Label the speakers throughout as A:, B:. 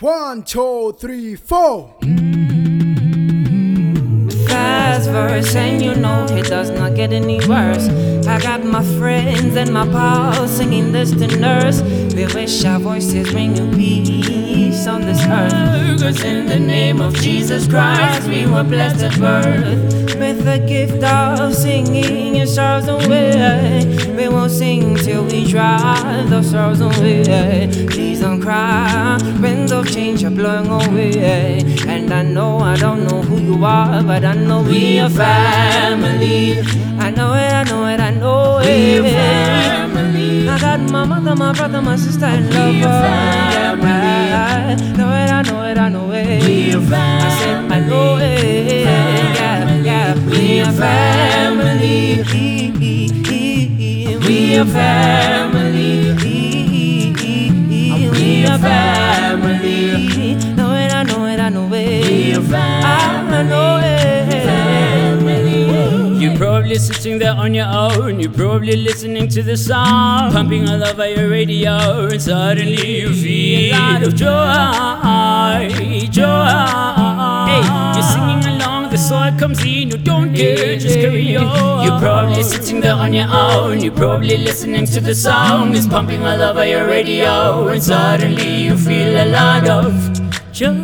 A: 1, 2, 3, 4.
B: Fast verse, and you know it does not get any worse. I got my friends and my pals singing this to nurse. We wish our voices bring you peace on this earth. 'Cause in the name of Jesus Christ we were blessed at birth with the gift of singing your sorrows away. We won't sing till we drive those sorrows away. Please don't cry, winds of change are blowing away. And I know I don't know who you are, but I know we are family. I know it, I know it, I know it. We are family. I got my mother, my brother, my sister, and lover.
C: We are family.
B: Yeah, I know it, I know it, I know it.
C: We are family.
B: I said I know it. Yeah, yeah. We are family. We are family. We are family. Know it, I know it, I know it.
C: We are family.
B: I know it.
C: Family.
D: You're probably sitting there on your own. You're probably listening to the song, pumping all over your radio, and suddenly you feel a lot of joy, joy. Hey, you're singing along, the soul comes in, you don't care, just carry on. You're probably sitting there on your own. You're probably listening to the song, it's pumping all over your radio, and suddenly you feel a lot of joy.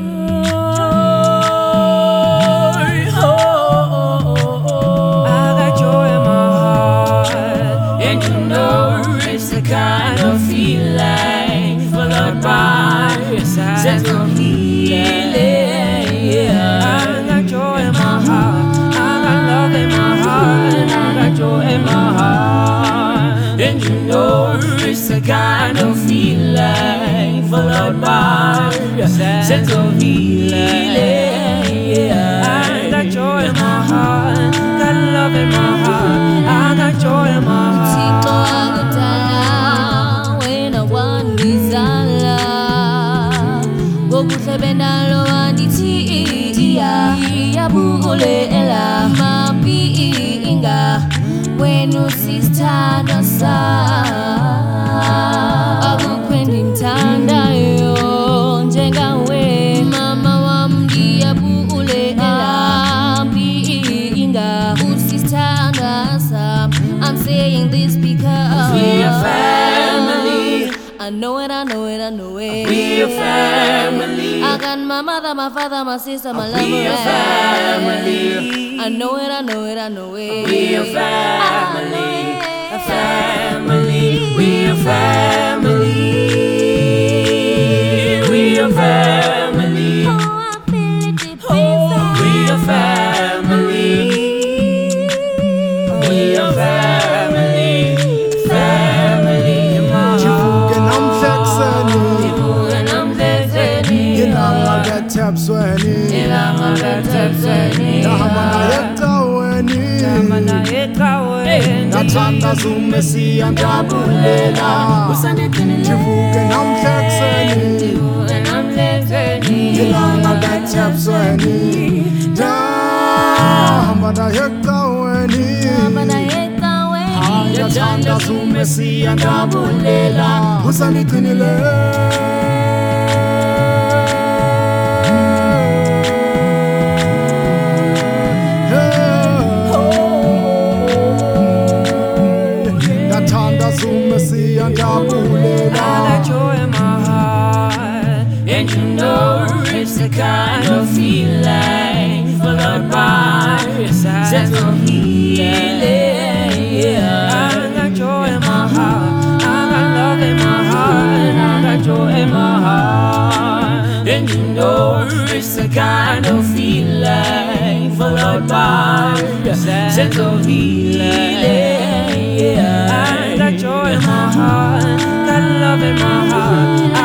B: Kind of feeling followed by a sense of healing. I got joy in my heart, I got love in my heart, I got joy in my heart. And you know it's the kind of feeling followed by a sense of healing. I got joy in my heart, got love in my heart, I got joy in my heart.
E: Benalo anditi ya bugole ela mapi inga wenu sister nosa akukwendi mtanda yo njengawe mama wa mdi ya bugole ela mapi inga sister nosa. I'm saying this because
B: we are family.
E: I know it, I know it, I know it.
B: We are family.
E: I got my mother, my father, my sister, my lover.
B: We are family.
E: I know it, I know it, I know it.
B: We are family. A family. We are family. We are family.
E: Oh, I feel it deep inside.
B: We are family. We are family. Family.
A: Chifuke namflekseni, ilanga betebsweni, nahamba yetaweni, nathanda zumesiya ndabulela. Chifuke namflekseni, ilanga betebsweni, nahamba yetaweni, nathanda zumesiya ndabulela. Usaniqinile.
B: I got joy in my heart, and you know it's the kind of feeling followed by a sense of healing. I got joy in my heart, I got love in my heart, I got joy in my heart. And you know it's the kind of feeling followed by a sense of healing. I got joy in my heart, got love in my heart.